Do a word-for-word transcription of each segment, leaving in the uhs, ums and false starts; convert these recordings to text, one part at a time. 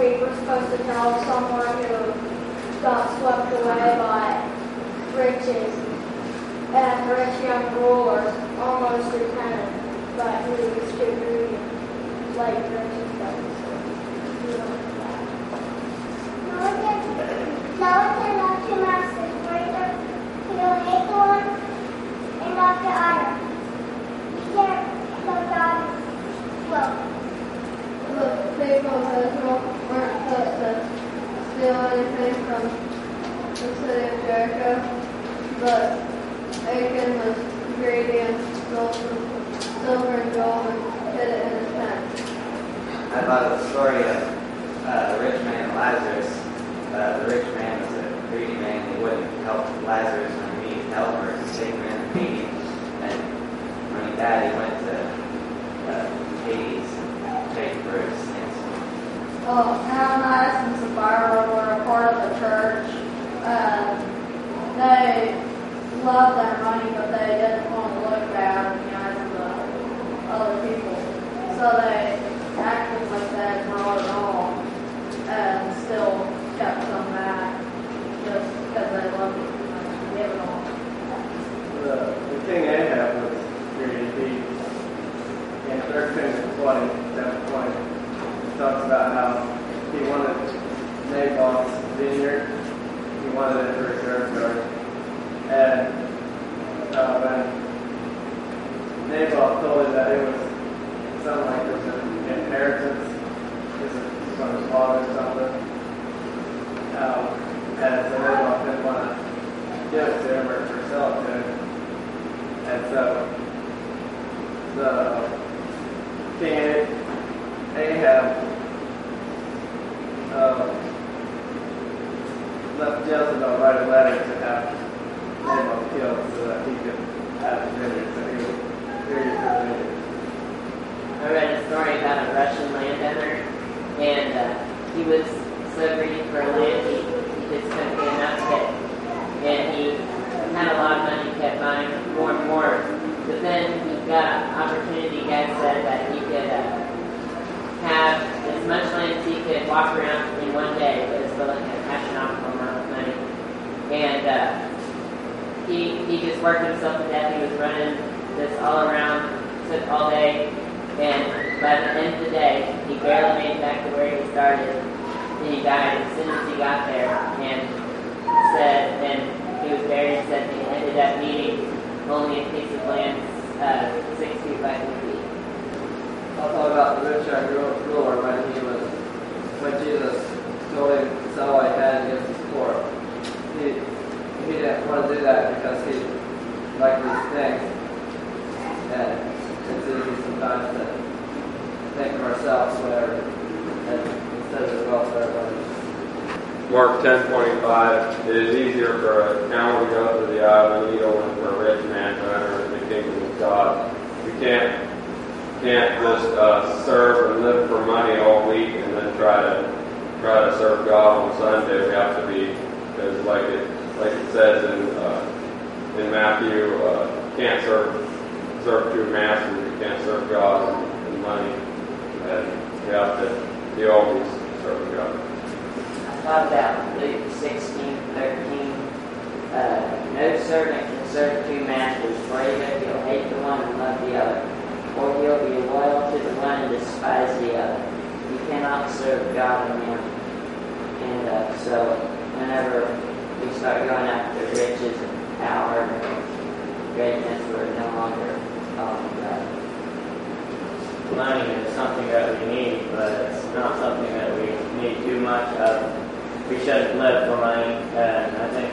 story we're supposed to tell someone who got swept away by riches and rich young rulers, almost repented, but he was too greedy, like riches does. No one can, no one can love two masters, for either he will hate the one and love the other. You can't love God as well. The people of Israel weren't supposed to steal anything from the city of Jericho, but Achan was greedy and stole some silver and gold and hid it in his tent. I thought of the story of uh, the rich man and Lazarus. Uh, the rich man was a greedy man. He wouldn't help Lazarus when he needed help or take him in the meeting. And when he died, he went to uh, Hades to pay for his sins. Well, Ananias and Sapphira were a part of the church. Uh, they loved their money, but they didn't want to look bad in the eyes of the other people. So they acted like they had brought it all and still kept some back just because they loved it too much and gave it all. The, the king Ahab was greedy. He, in First Kings twenty, chapter twenty, it talks about how he wanted Naboth's vineyard. He wanted it for his herb garden. And uh, when Naboth told him that it was something like it was an inheritance, it was from his father or something. Um, and so Naboth didn't want to give it to him or, or sell it to him. And so the king Ahab um, left Jezebel write a letter to have Naboth killed so that he could have the vineyard, so he would create the vineyard. I read a story about a Russian landowner, and uh, he was so greedy for land, he, he just couldn't get enough of it. And he had a lot of money, kept buying more and more. But then he got an opportunity, God said that he could uh, have as much land as he could walk around in one day. It was like an astronomical amount of money. And uh, he, he just worked himself to death. He was running this all around, took all day. And by the end of the day, he barely made it back to where he started. And he died as soon as he got there. And said, and he was buried and said he ended up needing only a piece of land uh, six feet by two feet. I thought about the rich young ruler when he was, when Jesus told him to sell all he had and give to the poor. He, he didn't want to do that because he liked these things. And it's easy sometimes to think of ourselves, whatever, and instead of the welfare of others. Mark ten twenty-five. It is easier for a camel to go through the eye of a needle than for a rich man to enter the kingdom of God. We can't can't just uh, serve and live for money all week and then try to try to serve God on Sunday. We have to be, because like it like it says in uh, in Matthew, uh, you can't serve serve two masters. You can't serve God and, and money, and we have to be always serving God. Thought about Luke sixteen thirteen. Uh, no servant can serve two masters, for either he'll hate the one and love the other, or he'll be loyal to the one and despise the other. You cannot serve God and mammon. And uh, so, whenever we start going after riches and power and greatness, we're no longer following God. Money is something that we need, but it's not something that we need too much of. We shouldn't live for money, and I think,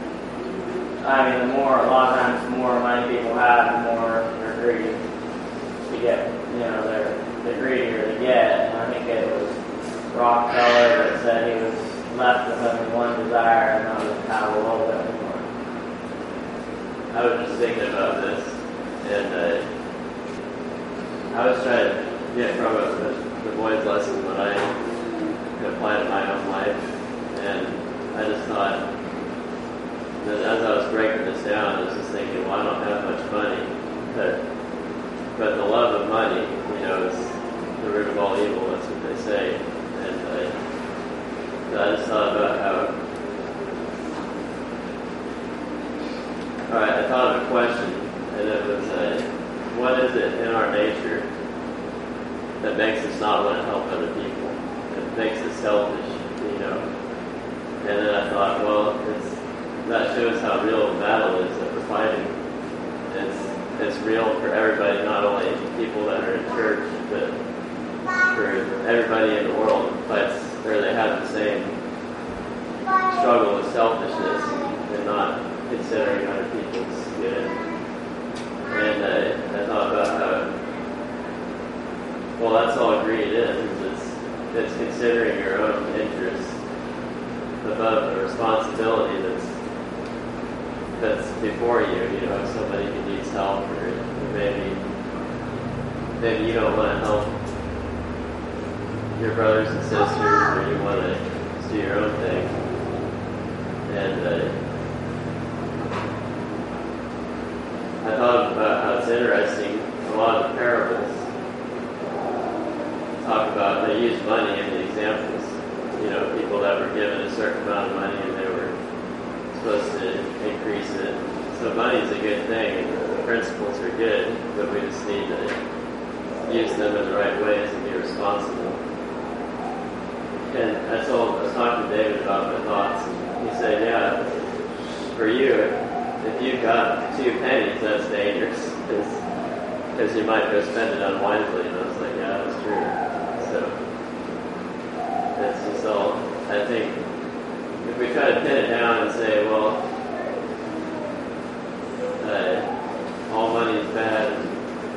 I mean, the more, a lot of times, the more money people have, the more they're greedy to get, you know, they're, the greedier they get, and I think it was Rockefeller that said he was left with only one desire, and that was how to hold it anymore. I was just thinking about this, and uh, I was trying to get from it the, the boys' lesson what I could apply to my own life. And I just thought, that as I was breaking this down, I was just thinking, well, I don't have much money, but but the love of money, you know, is the root of all evil. That's what they say. And uh, makes it selfish, you know. And then I thought, well, it's, that shows how real the battle is that we're fighting. It's it's real for everybody, not only people that are in church, but for everybody in the world who fights, or they have the same struggle with selfishness and not considering other people's good. And uh, I thought about how, well, that's all greed is. It's, it's considering your own interests above the responsibility that's that's before you. You know, if somebody who needs help, or maybe maybe you don't want to help your brothers and sisters, or you want to do your own thing. And uh, I thought about how it's interesting. A lot of the parables talk about, they use money in the examples. You know, people that were given a certain amount of money and they were supposed to increase it. So money is a good thing, and the principles are good, but we just need to use them in the right ways and be responsible. And I told, I was talking to David about my thoughts, and he said, yeah, for you, if you've got two pennies, that's dangerous, because you might go spend it unwisely. And I was like, yeah, that's true. So it's just all, I think, if we try to pin it down and say, well, uh, all money is bad, and,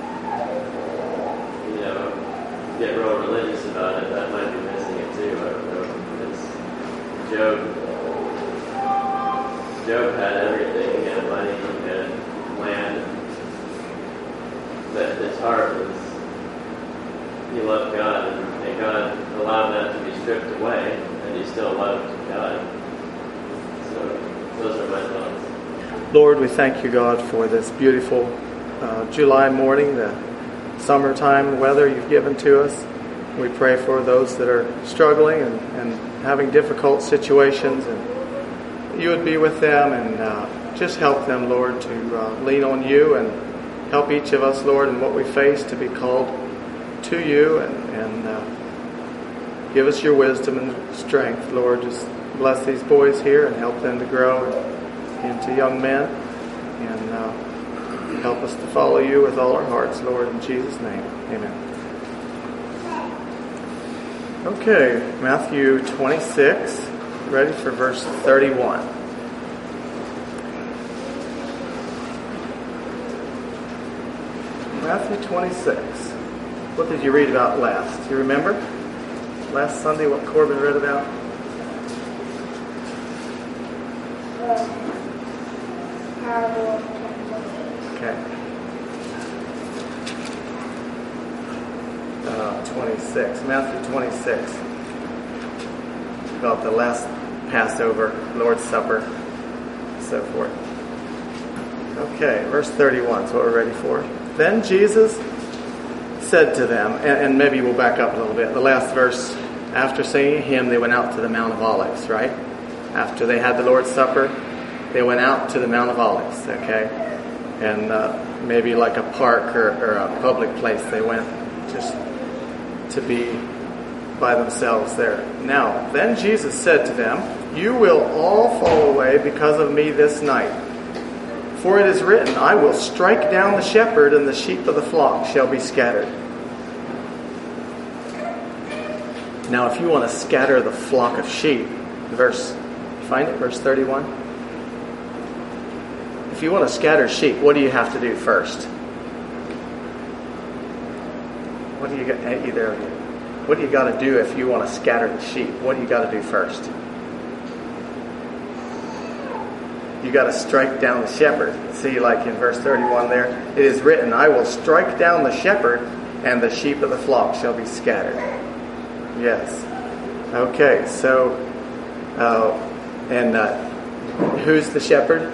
you know, get real religious about it, that might be missing it too. I don't know. It's Job. Job had everything. He had money, he had land, but his heart was, he loved God, and, and God allowed that to be stripped away, and he still loved God. So those are my thoughts. Lord, we thank you, God, for this beautiful uh, July morning, the summertime weather you've given to us. We pray for those that are struggling and, and having difficult situations, and you would be with them and uh, just help them, Lord, to uh, lean on you, and help each of us, Lord, in what we face to be called to you, and, and uh, give us your wisdom and strength, Lord. Just bless these boys here and help them to grow into young men, and uh, help us to follow you with all our hearts, Lord, in Jesus' name. Amen. Okay, Matthew twenty-six, ready for verse thirty-one. Matthew twenty-six. What did you read about last? Do you remember? Last Sunday, what Corbin read about? Parable of ten virgins. Okay. Uh, twenty-six. Matthew twenty-six. About the last Passover, Lord's Supper, so forth. Okay, verse thirty-one is what we're ready for. Then Jesus said to them, and, and maybe we'll back up a little bit. The last verse, after singing a hymn, they went out to the Mount of Olives, right? After they had the Lord's Supper, they went out to the Mount of Olives, okay? And uh, maybe like a park or, or a public place, they went just to be by themselves there. Now, then Jesus said to them, "You will all fall away because of me this night. For it is written, I will strike down the shepherd, and the sheep of the flock shall be scattered." Now, if you want to scatter the flock of sheep, verse, find it, verse thirty-one. If you want to scatter sheep, what do you have to do first? What do you got? Either of you. What do you got to do if you want to scatter the sheep? What do you got to do first? You got to strike down the shepherd. See, like in verse thirty-one there, it is written, I will strike down the shepherd, and the sheep of the flock shall be scattered. Yes. Okay, so, uh, and uh, who's the shepherd?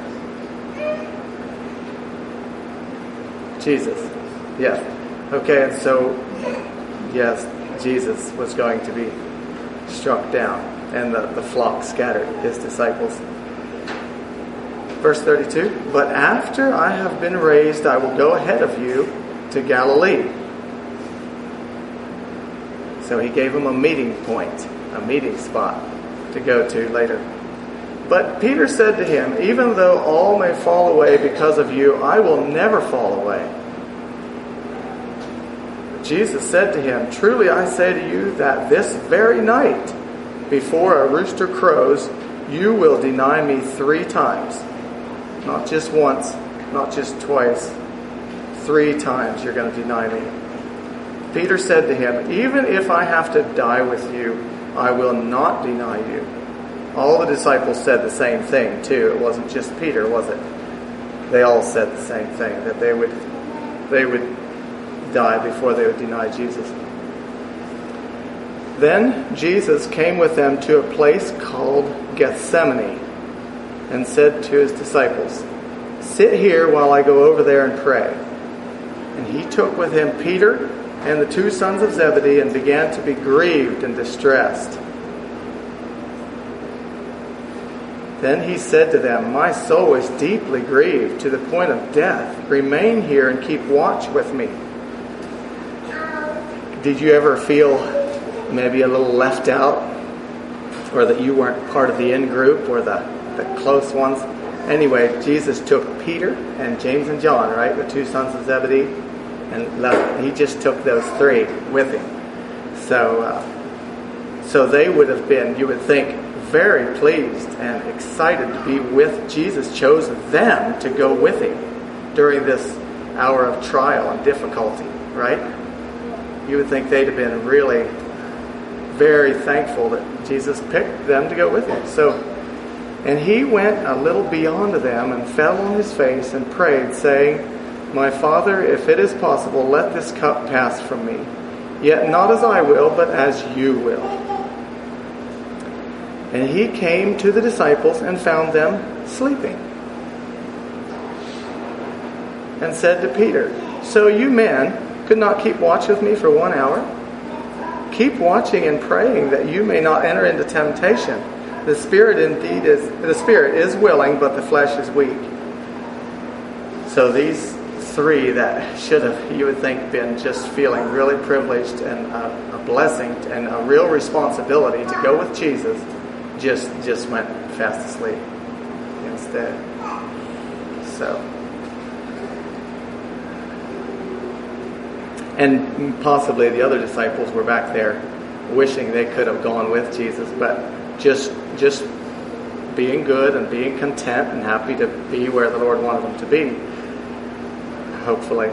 Jesus. Yes. Okay, and so, yes, Jesus was going to be struck down, and the, the flock scattered, his disciples. Verse thirty-two, but after I have been raised, I will go ahead of you to Galilee. So he gave them a meeting point, a meeting spot to go to later. But Peter said to him, even though all may fall away because of you, I will never fall away. Jesus said to him, truly I say to you that this very night, before a rooster crows, you will deny me three times. Not just once, not just twice. Three times you're going to deny me. Peter said to him, even if I have to die with you, I will not deny you. All the disciples said the same thing too. It wasn't just Peter, was it? They all said the same thing, that they would they would die before they would deny Jesus. Then Jesus came with them to a place called Gethsemane and said to his disciples, sit here while I go over there and pray. And he took with him Peter and the two sons of Zebedee and began to be grieved and distressed. Then he said to them, my soul is deeply grieved to the point of death. Remain here and keep watch with me. Did you ever feel maybe a little left out, or that you weren't part of the in-group or the, the close ones? Anyway, Jesus took Peter and James and John, right, the two sons of Zebedee, and left. He just took those three with him. So, uh, so they would have been, you would think, very pleased and excited to be with Jesus. Chose them to go with him during this hour of trial and difficulty, right? You would think they'd have been really very thankful that Jesus picked them to go with him. So, and he went a little beyond them and fell on his face and prayed, saying, my Father, if it is possible, let this cup pass from me. Yet not as I will, but as you will. And he came to the disciples and found them sleeping. And said to Peter, so you men could not keep watch with me for one hour? Keep watching and praying that you may not enter into temptation. The spirit indeed is the spirit is willing, but the flesh is weak. So these three that should have, you would think, been just feeling really privileged and a, a blessing and a real responsibility to go with Jesus, just just went fast asleep instead. So, and possibly the other disciples were back there wishing they could have gone with Jesus, but just just being good and being content and happy to be where the Lord wanted them to be, hopefully.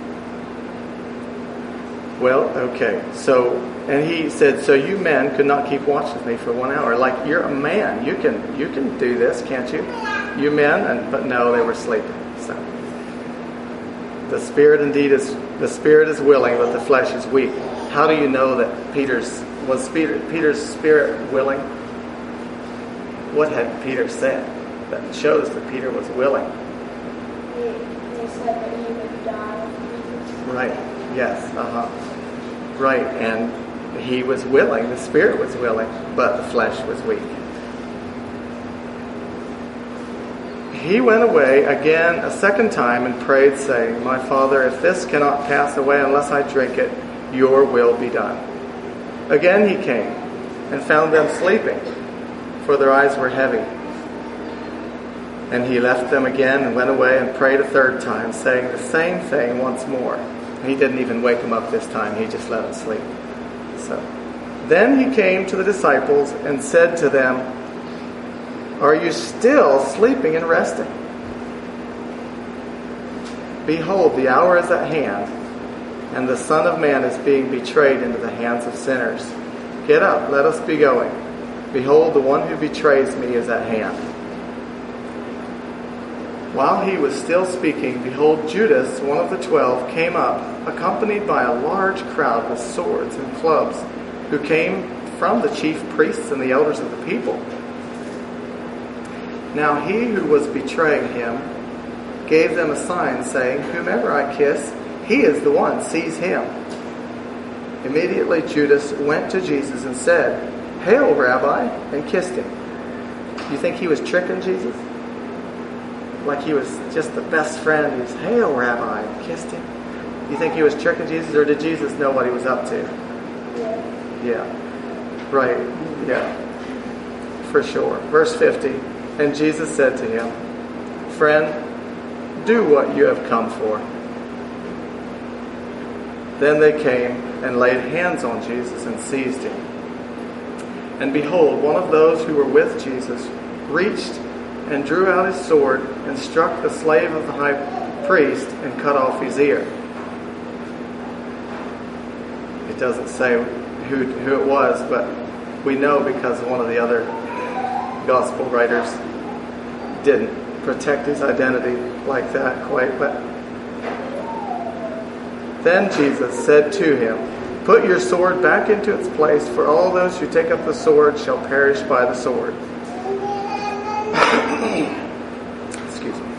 Well, okay, so, and he said, so you men could not keep watch with me for one hour. Like, you're a man, you can you can do this, can't you? You men, and but no, they were sleeping. So the spirit indeed is the spirit is willing, but the flesh is weak. How do you know that Peter's was Peter, Peter's spirit willing? What had Peter said that shows that Peter was willing? They said that he would die with Jesus. Right. Yes. Uh huh. Right. And he was willing. The spirit was willing, but the flesh was weak. He went away again a second time and prayed, saying, my Father, if this cannot pass away unless I drink it, your will be done. Again he came and found them sleeping, for their eyes were heavy. And he left them again and went away and prayed a third time, saying the same thing once more. He didn't even wake them up this time. He just let them sleep. So then he came to the disciples and said to them, are you still sleeping and resting? Behold, the hour is at hand, and the Son of Man is being betrayed into the hands of sinners. Get up, let us be going. Behold, the one who betrays me is at hand. While he was still speaking, behold, Judas, one of the twelve, came up, accompanied by a large crowd with swords and clubs, who came from the chief priests and the elders of the people. Now he who was betraying him gave them a sign, saying, whomever I kiss, he is the one, seize him. Immediately Judas went to Jesus and said, Hail, Rabbi, and kissed him. Do you think he was tricking Jesus? Like he was just the best friend. He was, Hail, Rabbi, and kissed him. Do you think he was tricking Jesus, or did Jesus know what he was up to? Yeah. Right. Yeah. For sure. Verse fifty. And Jesus said to him, "Friend, do what you have come for." Then they came and laid hands on Jesus and seized him. And behold, one of those who were with Jesus reached and drew out his sword and struck the slave of the high priest and cut off his ear. It doesn't say who, who it was, but we know because one of the other gospel writers didn't protect his identity like that quite. But then Jesus said to him, "Put your sword back into its place, for all those who take up the sword shall perish by the sword." Excuse me.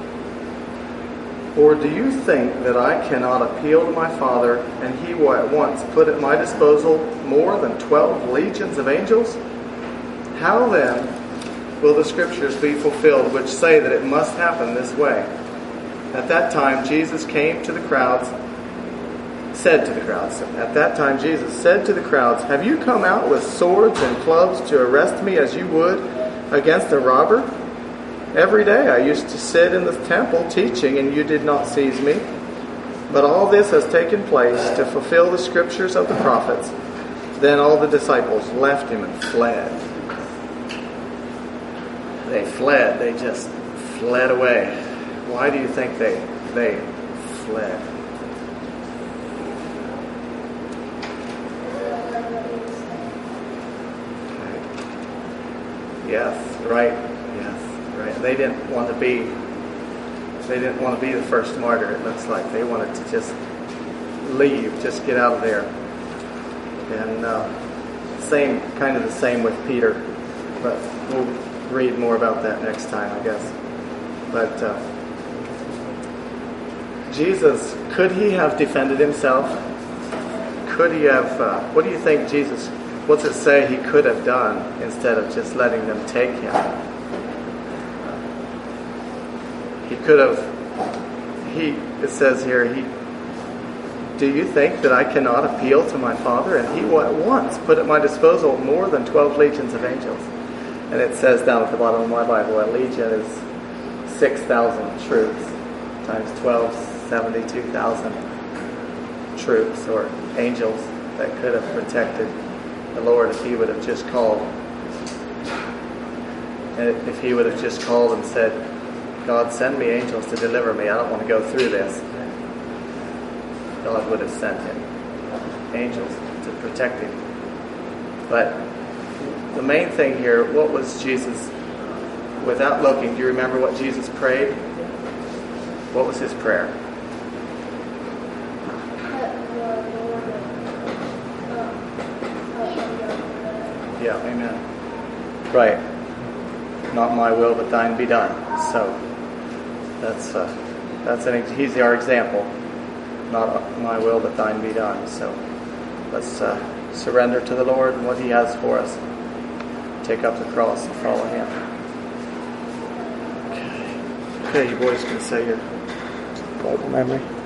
"Or do you think that I cannot appeal to my Father, and he will at once put at my disposal more than twelve legions of angels? How then will the scriptures be fulfilled which say that it must happen this way?" At that time Jesus came to the crowds, said to the crowds, At that time Jesus said to the crowds, "Have you come out with swords and clubs to arrest me as you would against a robber? Every day I used to sit in the temple teaching, and you did not seize me. But all this has taken place to fulfill the scriptures of the prophets." Then all the disciples left him and fled. They fled. They just fled away. Why do you think they they fled? Yes, right. Yes, right. They didn't want to be. They didn't want to be the first martyr. It looks like they wanted to just leave, just get out of there. And uh, same, kind of the same with Peter, but we'll read more about that next time, I guess. But uh, Jesus, could he have defended himself? Could he have? Uh, what do you think Jesus? What's it say he could have done instead of just letting them take him? He could have, he, it says here, he, "Do you think that I cannot appeal to my Father, and he will at once put at my disposal more than twelve legions of angels?" And it says down at the bottom of my Bible, a legion is six thousand troops, times twelve, seventy-two thousand troops, or angels that could have protected the Lord if he would have just called. And if he would have just called and said, "God, send me angels to deliver me. I don't want to go through this." God would have sent him angels to protect him. But the main thing here, what was Jesus, without looking, do you remember what Jesus prayed? What was his prayer? Yeah, amen. Right. "Not my will, but thine be done." So that's uh, that's an he's our example. "Not my will, but thine be done." So let's uh, surrender to the Lord and what he has for us. Take up the cross and follow him. Okay, okay, you boys can say your Bible memory.